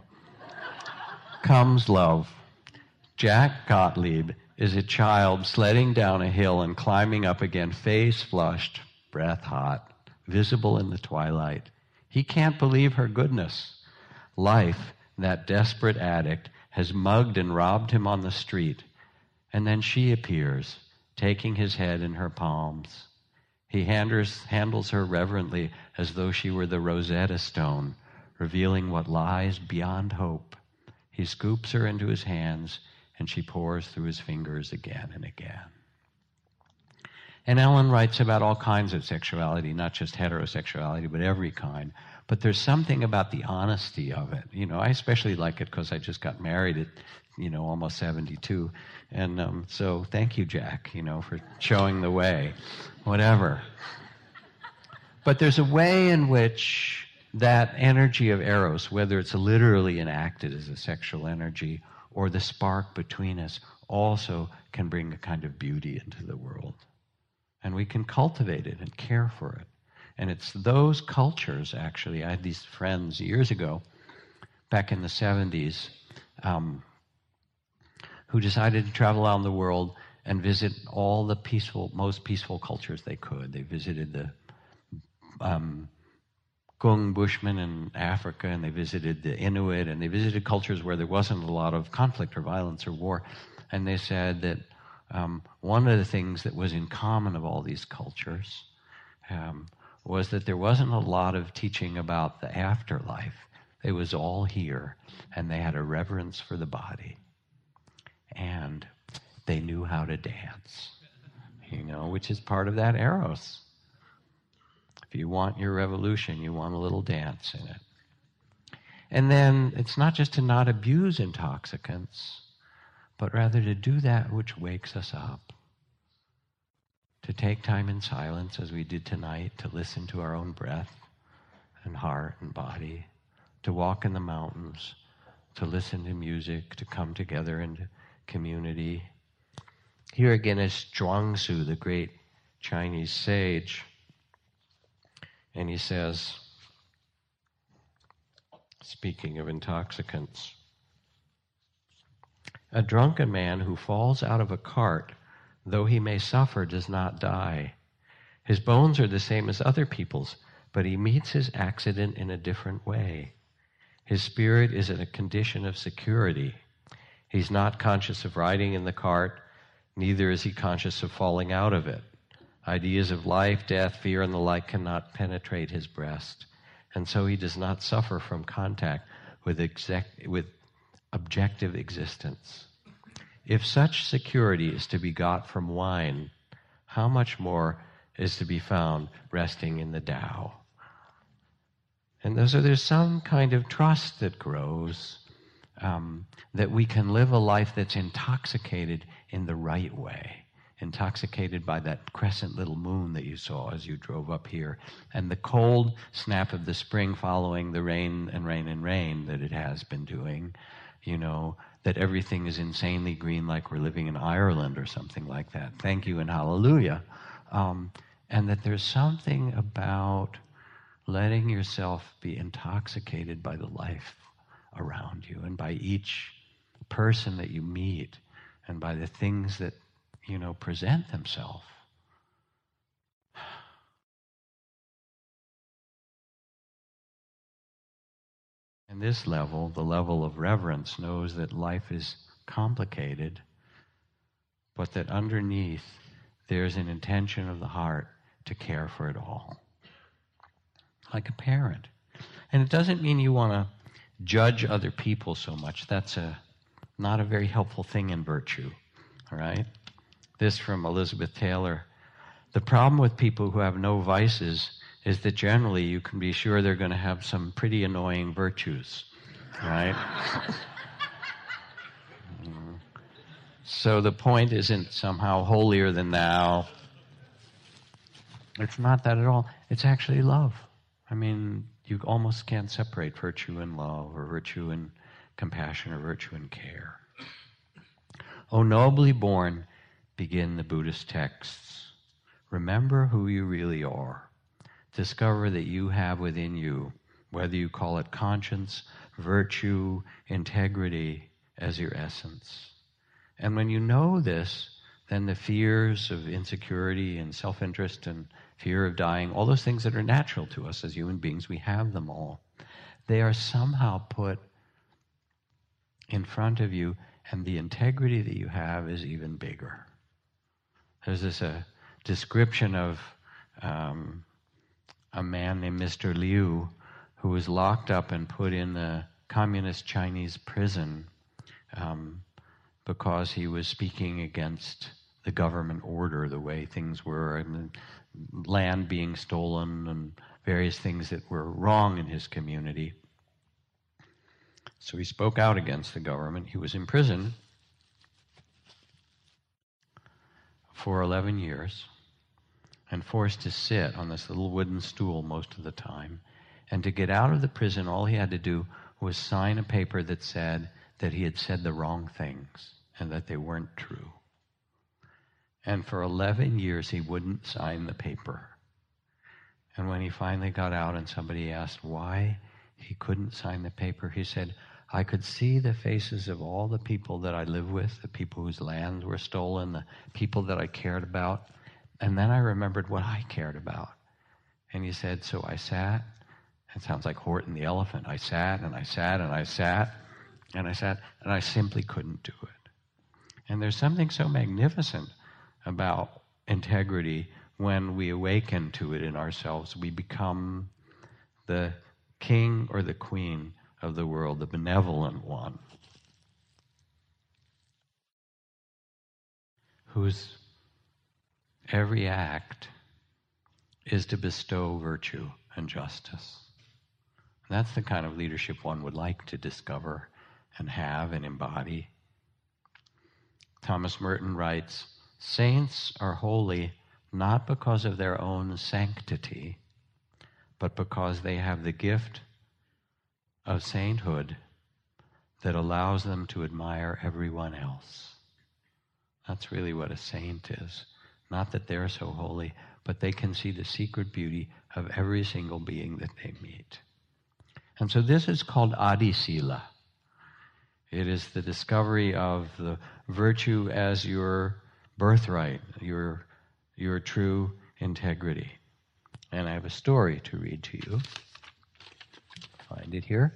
Comes love. Jack Gottlieb is a child sledding down a hill and climbing up again, face flushed, breath hot, visible in the twilight. He can't believe her goodness. Life, that desperate addict, has mugged and robbed him on the street. And then she appears, taking his head in her palms. He handles her reverently as though she were the Rosetta Stone, revealing what lies beyond hope. He scoops her into his hands, and she pours through his fingers again and again. And Ellen writes about all kinds of sexuality, not just heterosexuality, but every kind. But there's something about the honesty of it. You know, I especially like it because I just got married at, almost 72. And so thank you, Jack, for showing the way. Whatever. But there's a way in which that energy of eros, whether it's literally enacted as a sexual energy or the spark between us, also can bring a kind of beauty into the world. And we can cultivate it and care for it. And it's those cultures, actually. I had these friends years ago, back in the 70s, who decided to travel around the world and visit all the most peaceful cultures they could. They visited the Gung Bushmen in Africa, and they visited the Inuit, and they visited cultures where there wasn't a lot of conflict or violence or war. And they said that one of the things that was in common of all these cultures was that there wasn't a lot of teaching about the afterlife. It was all here, and they had a reverence for the body. And they knew how to dance, which is part of that eros. If you want your revolution, you want a little dance in it. And then it's not just to not abuse intoxicants, but rather to do that which wakes us up. To take time in silence, as we did tonight, to listen to our own breath and heart and body, to walk in the mountains, to listen to music, to come together into community. Here again is Zhuangzi, the great Chinese sage. And he says, speaking of intoxicants, a drunken man who falls out of a cart, though he may suffer, does not die. His bones are the same as other people's, but he meets his accident in a different way. His spirit is in a condition of security. He's not conscious of riding in the cart, neither is he conscious of falling out of it. Ideas of life, death, fear, and the like cannot penetrate his breast, and so he does not suffer from contact with objective existence. If such security is to be got from wine, how much more is to be found resting in the Tao? And so there's some kind of trust that grows, that we can live a life that's intoxicated in the right way. Intoxicated by that crescent little moon that you saw as you drove up here, and the cold snap of the spring following the rain and rain and rain that it has been doing, that everything is insanely green like we're living in Ireland or something like that. Thank you and hallelujah. And that there's something about letting yourself be intoxicated by the life around you and by each person that you meet and by the things that present themselves. And this level, the level of reverence, knows that life is complicated, but that underneath there's an intention of the heart to care for it all. Like a parent. And it doesn't mean you want to judge other people so much. That's not a very helpful thing in virtue. All right? This from Elizabeth Taylor. The problem with people who have no vices is that generally you can be sure they're going to have some pretty annoying virtues. Right? So the point isn't somehow holier than thou. It's not that at all. It's actually love. I mean, you almost can't separate virtue and love, or virtue and compassion, or virtue and care. O nobly born, begin the Buddhist texts. Remember who you really are. Discover that you have within you, whether you call it conscience, virtue, integrity, as your essence. And when you know this, then the fears of insecurity and self-interest and fear of dying, all those things that are natural to us as human beings, we have them all. They are somehow put in front of you, and the integrity that you have is even bigger. There's this description of a man named Mr. Liu who was locked up and put in the communist Chinese prison because he was speaking against the government order, the way things were, and land being stolen and various things that were wrong in his community. So he spoke out against the government. He was in prison for 11 years and forced to sit on this little wooden stool most of the time. And to get out of the prison, all he had to do was sign a paper that said that he had said the wrong things and that they weren't true. And for 11 years, he wouldn't sign the paper. And when he finally got out and somebody asked why he couldn't sign the paper, he said, I could see the faces of all the people that I live with, the people whose lands were stolen, the people that I cared about. And then I remembered what I cared about. And he said, so I sat. It sounds like Horton the elephant. I sat and I sat and I sat and I sat, and I simply couldn't do it. And there's something so magnificent about integrity. When we awaken to it in ourselves, we become the king or the queen of the world, the benevolent one, whose every act is to bestow virtue and justice. And that's the kind of leadership one would like to discover and have and embody. Thomas Merton writes, saints are holy not because of their own sanctity, but because they have the gift of sainthood that allows them to admire everyone else. That's really what a saint is. Not that they're so holy, but they can see the secret beauty of every single being that they meet. And so this is called Adi Sila. It is the discovery of the virtue as your birthright, your true integrity. And I have a story to read to you. Find it here.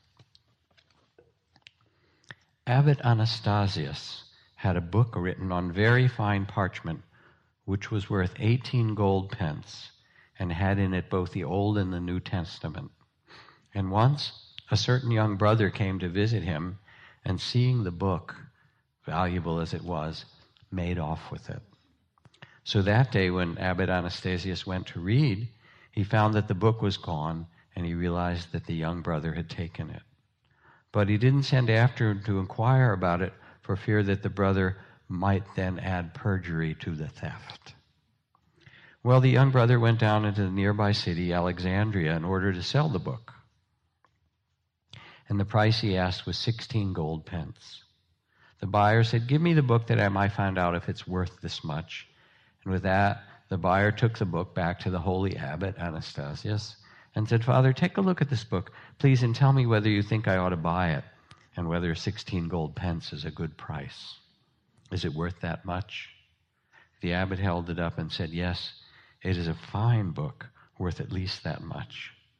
Abbot Anastasius had a book written on very fine parchment, which was worth 18 gold pence, and had in it both the Old and the New Testament. And once a certain young brother came to visit him, and seeing the book, valuable as it was, made off with it. So that day when Abbot Anastasius went to read, he found that the book was gone, and he realized that the young brother had taken it. But he didn't send after him to inquire about it for fear that the brother might then add perjury to the theft. Well, the young brother went down into the nearby city, Alexandria, in order to sell the book. And the price he asked was 16 gold pence. The buyer said, give me the book that I might find out if it's worth this much. And with that, the buyer took the book back to the holy abbot, Anastasius, and said, Father, take a look at this book, please, and tell me whether you think I ought to buy it, and whether 16 gold pence is a good price. Is it worth that much? The abbot held it up and said, yes, it is a fine book, worth at least that much.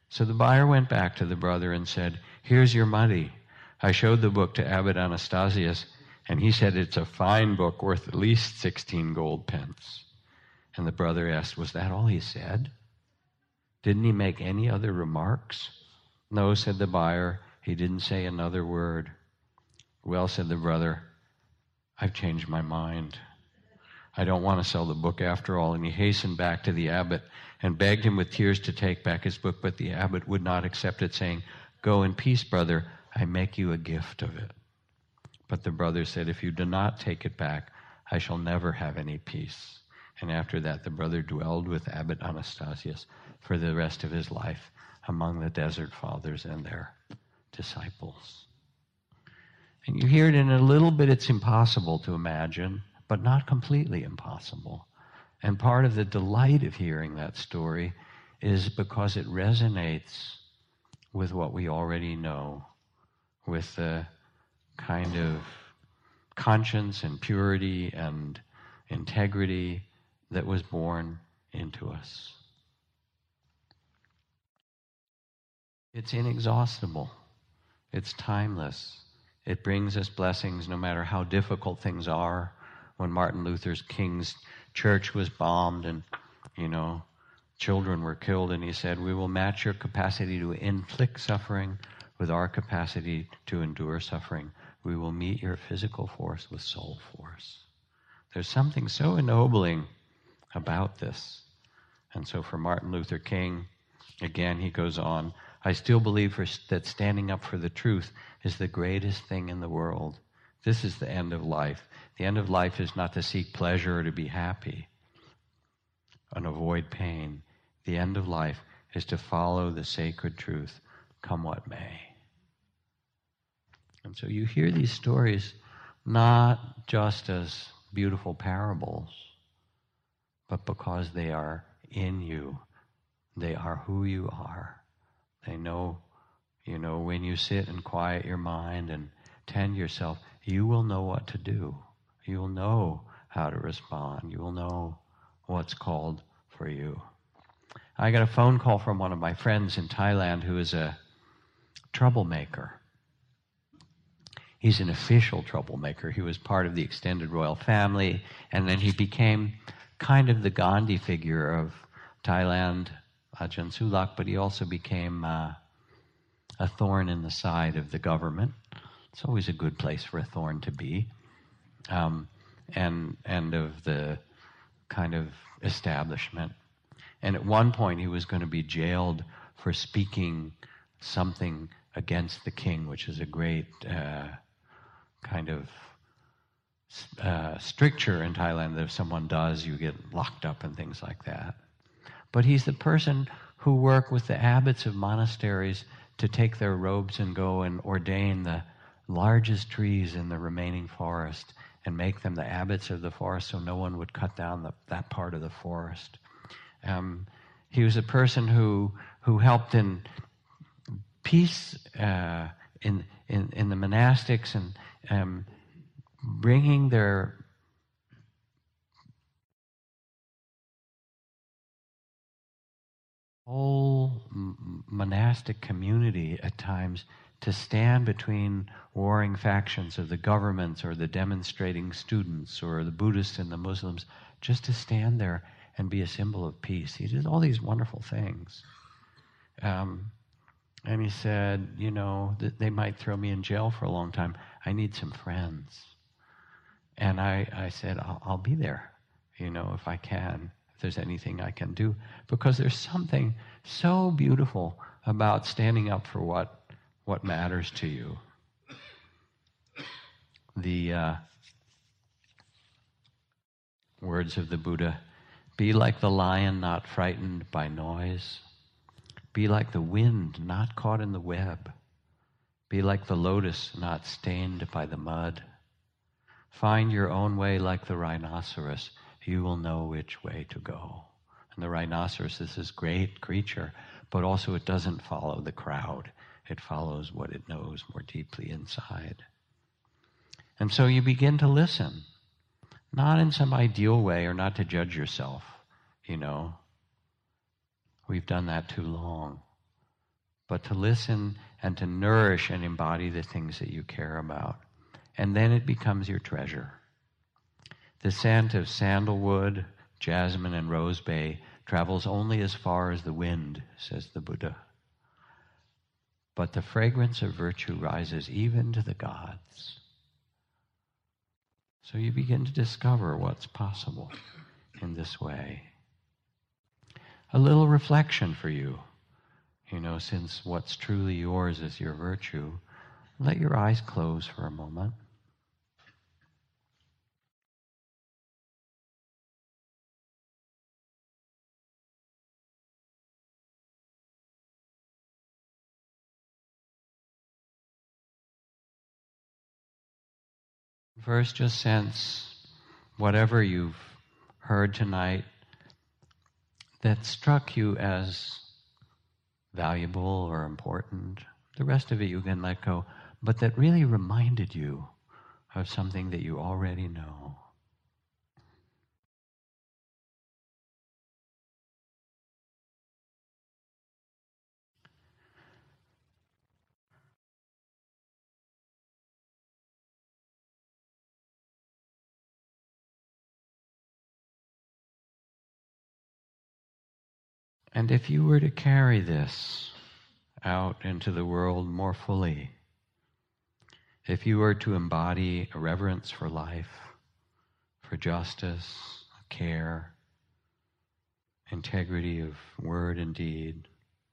So the buyer went back to the brother and said, "Here's your money. I showed the book to Abbot Anastasius, and he said it's a fine book worth at least 16 gold pence." And the brother asked, "Was that all he said? Didn't he make any other remarks?" "No," said the buyer, "he didn't say another word." "Well," said the brother, "I've changed my mind. I don't want to sell the book after all." And he hastened back to the abbot and begged him with tears to take back his book, but the abbot would not accept it, saying, "Go in peace, brother. I make you a gift of it." But the brother said, "If you do not take it back, I shall never have any peace." And after that, the brother dwelled with Abbot Anastasius for the rest of his life among the Desert Fathers and their disciples. And you hear it in a little bit, it's impossible to imagine, but not completely impossible. And part of the delight of hearing that story is because it resonates with what we already know, with the kind of conscience and purity and integrity that was born into us. It's inexhaustible. It's timeless. It brings us blessings no matter how difficult things are. When Martin Luther King's church was bombed and, children were killed, and he said, "We will match your capacity to inflict suffering with our capacity to endure suffering. We will meet your physical force with soul force." There's something so ennobling about this. And so for Martin Luther King, again, he goes on, "I still believe that standing up for the truth is the greatest thing in the world. This is the end of life. The end of life is not to seek pleasure or to be happy and avoid pain. The end of life is to follow the sacred truth, come what may." And so you hear these stories not just as beautiful parables, but because they are in you. They are who you are. They know, when you sit and quiet your mind and tend yourself, you will know what to do. You will know how to respond. You will know what's called for you. I got a phone call from one of my friends in Thailand who is a troublemaker. He's an official troublemaker. He was part of the extended royal family, and then he became kind of the Gandhi figure of Thailand, Ajahn Sulak, but he also became a thorn in the side of the government. It's always a good place for a thorn to be, and of the kind of establishment. And at one point he was going to be jailed for speaking something against the king, which is a great kind of stricture in Thailand that if someone does, you get locked up and things like that. But he's the person who worked with the abbots of monasteries to take their robes and go and ordain the largest trees in the remaining forest and make them the abbots of the forest so no one would cut down that part of the forest. He was a person who helped in peace in the monastics and bringing their whole monastic community at times to stand between warring factions of the governments or the demonstrating students or the Buddhists and the Muslims, just to stand there and be a symbol of peace. He did all these wonderful things. And he said, that they might throw me in jail for a long time. I need some friends. And I said, I'll be there, if I can, if there's anything I can do. Because there's something so beautiful about standing up for what matters to you. The words of the Buddha, "Be like the lion, not frightened by noise. Be like the wind, not caught in the web. Be like the lotus, not stained by the mud. Find your own way like the rhinoceros. You will know which way to go." And the rhinoceros is this great creature, but also it doesn't follow the crowd. It follows what it knows more deeply inside. And so you begin to listen, not in some ideal way or not to judge yourself, We've done that too long. but to listen and to nourish and embody the things that you care about. And then it becomes your treasure. The scent of sandalwood, jasmine, and rose bay travels only as far as the wind, says the Buddha. But the fragrance of virtue rises even to the gods. So you begin to discover what's possible in this way. A little reflection for you. Since what's truly yours is your virtue, let your eyes close for a moment. First, just sense whatever you've heard tonight that struck you as valuable or important. The rest of it you can let go, but that really reminded you of something that you already know. And if you were to carry this out into the world more fully, if you were to embody a reverence for life, for justice, care, integrity of word and deed,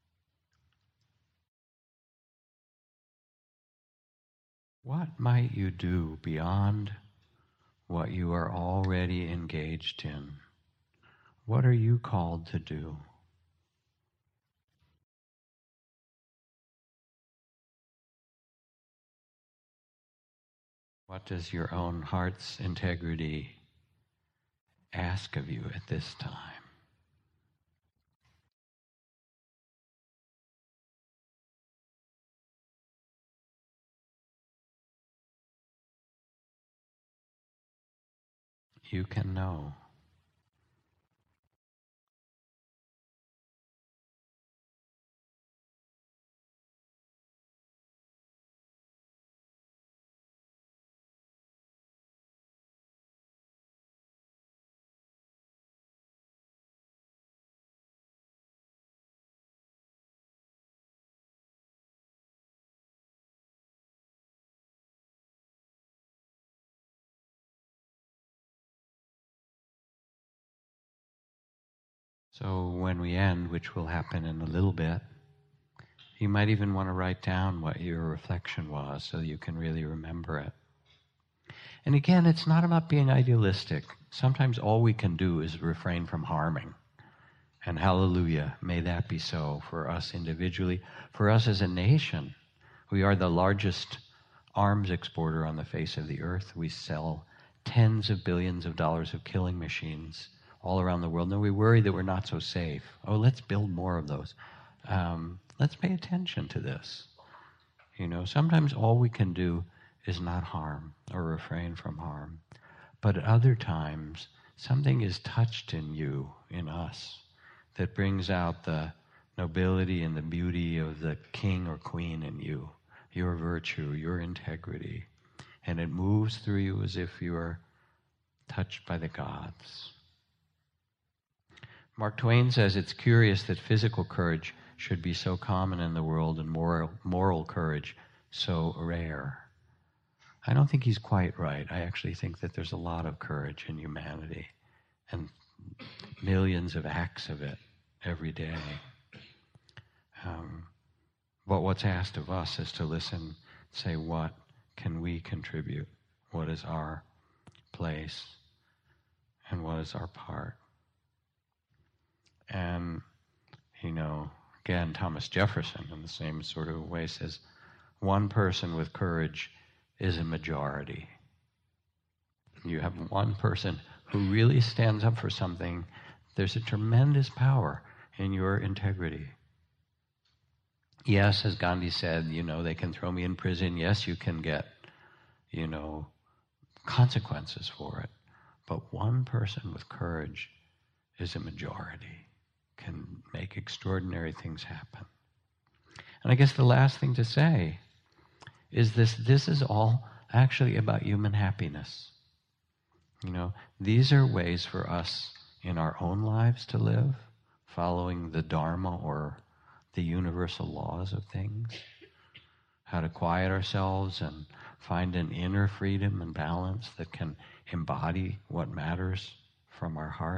what might you do beyond what you are already engaged in? What are you called to do? What does your own heart's integrity ask of you at this time? You can know. So when we end, which will happen in a little bit, you might even want to write down what your reflection was so you can really remember it. And again, it's not about being idealistic. Sometimes all we can do is refrain from harming. And hallelujah, may that be so for us individually. For us as a nation, we are the largest arms exporter on the face of the earth. We sell tens of billions of dollars of killing machines all around the world. And we worry that we're not so safe. Oh, let's build more of those. Let's pay attention to this. Sometimes all we can do is not harm or refrain from harm. But at other times, something is touched in you, in us, that brings out the nobility and the beauty of the king or queen in you, your virtue, your integrity. And it moves through you as if you are touched by the gods. Mark Twain says it's curious that physical courage should be so common in the world and moral courage so rare. I don't think he's quite right. I actually think that there's a lot of courage in humanity and millions of acts of it every day. But what's asked of us is to listen, say, what can we contribute? What is our place? And what is our part? And, again, Thomas Jefferson, in the same sort of way, says, one person with courage is a majority. You have one person who really stands up for something. There's a tremendous power in your integrity. Yes, as Gandhi said, they can throw me in prison. Yes, you can get, consequences for it. But one person with courage is a majority, can make extraordinary things happen. And I guess the last thing to say is this is all actually about human happiness. These are ways for us in our own lives to live, following the Dharma or the universal laws of things, how to quiet ourselves and find an inner freedom and balance that can embody what matters from our heart,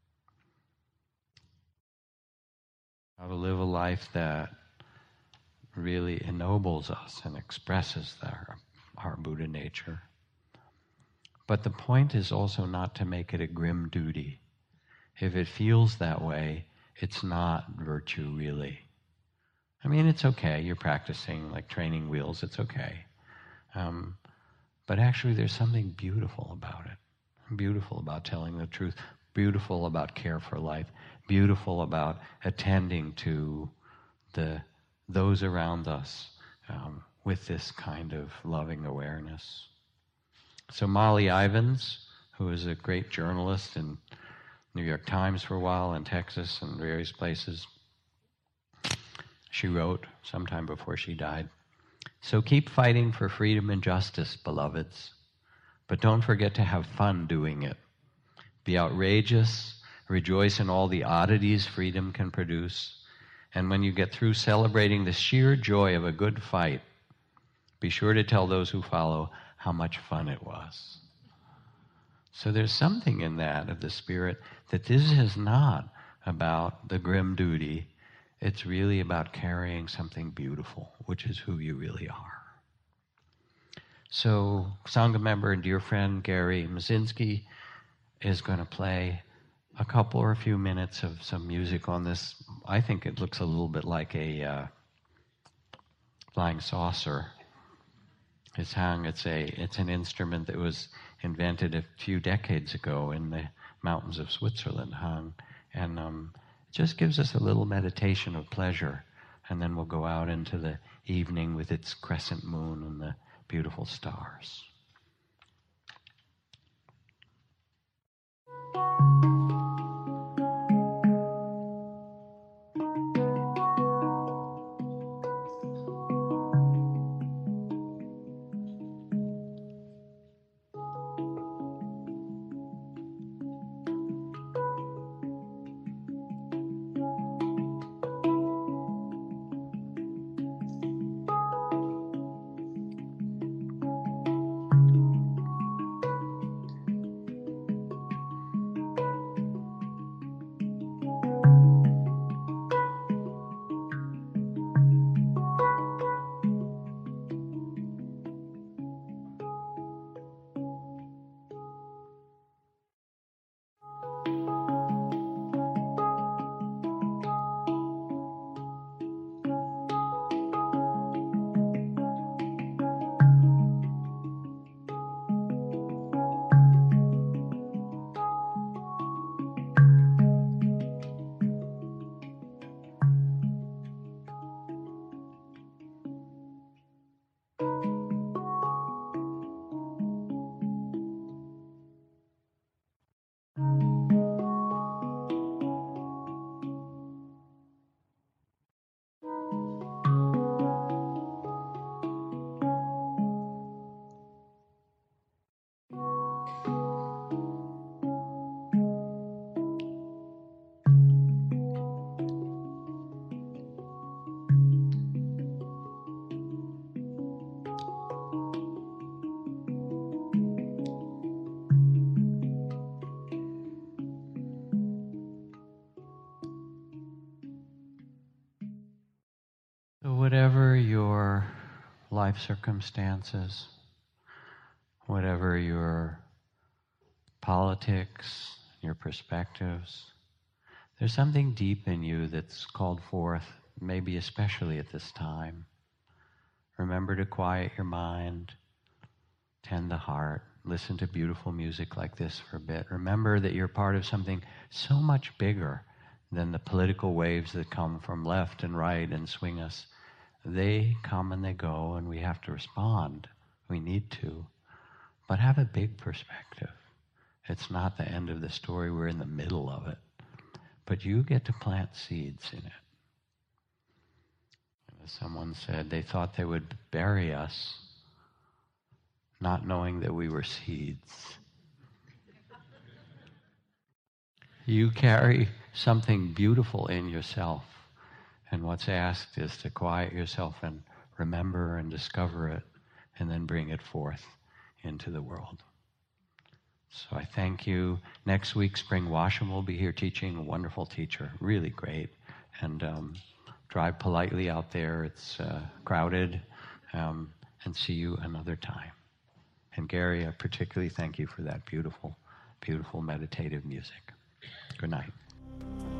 how to live a life that really ennobles us and expresses our Buddha nature. But the point is also not to make it a grim duty. If it feels that way, it's not virtue, really. I mean, it's okay. You're practicing, like training wheels. It's okay. But actually, there's something beautiful about it. Beautiful about telling the truth. Beautiful about care for life. Beautiful about attending to those around us with this kind of loving awareness. So Molly Ivins, who was a great journalist in New York Times for a while, in Texas and various places, she wrote sometime before she died, "So keep fighting for freedom and justice, beloveds, but don't forget to have fun doing it. Be outrageous, rejoice in all the oddities freedom can produce, and when you get through celebrating the sheer joy of a good fight, be sure to tell those who follow how much fun it was." So there's something in that of the spirit that this is not about the grim duty. It's really about carrying something beautiful, which is who you really are. So Sangha member and dear friend Gary Mazinski is going to play a couple or a few minutes of some music on this. I think it looks a little bit like a flying saucer. It's hung. It's an instrument that was invented a few decades ago in the mountains of Switzerland. Hung, and it just gives us a little meditation of pleasure, and then we'll go out into the evening with its crescent moon and the beautiful stars. Whatever your life circumstances, whatever your politics, your perspectives, there's something deep in you that's called forth, maybe especially at this time. Remember to quiet your mind, tend the heart, listen to beautiful music like this for a bit. Remember that you're part of something so much bigger than the political waves that come from left and right and swing us. They come and they go, and we have to respond. We need to. But have a big perspective. It's not the end of the story. We're in the middle of it. But you get to plant seeds in it. Someone said they thought they would bury us, not knowing that we were seeds. You carry something beautiful in yourself, and what's asked is to quiet yourself and remember and discover it, and then bring it forth into the world. So I thank you. Next week, Spring Washam will be here teaching, a wonderful teacher, really great. And drive politely out there. It's crowded. And see you another time. And Gary, I particularly thank you for that beautiful, beautiful meditative music. Good night.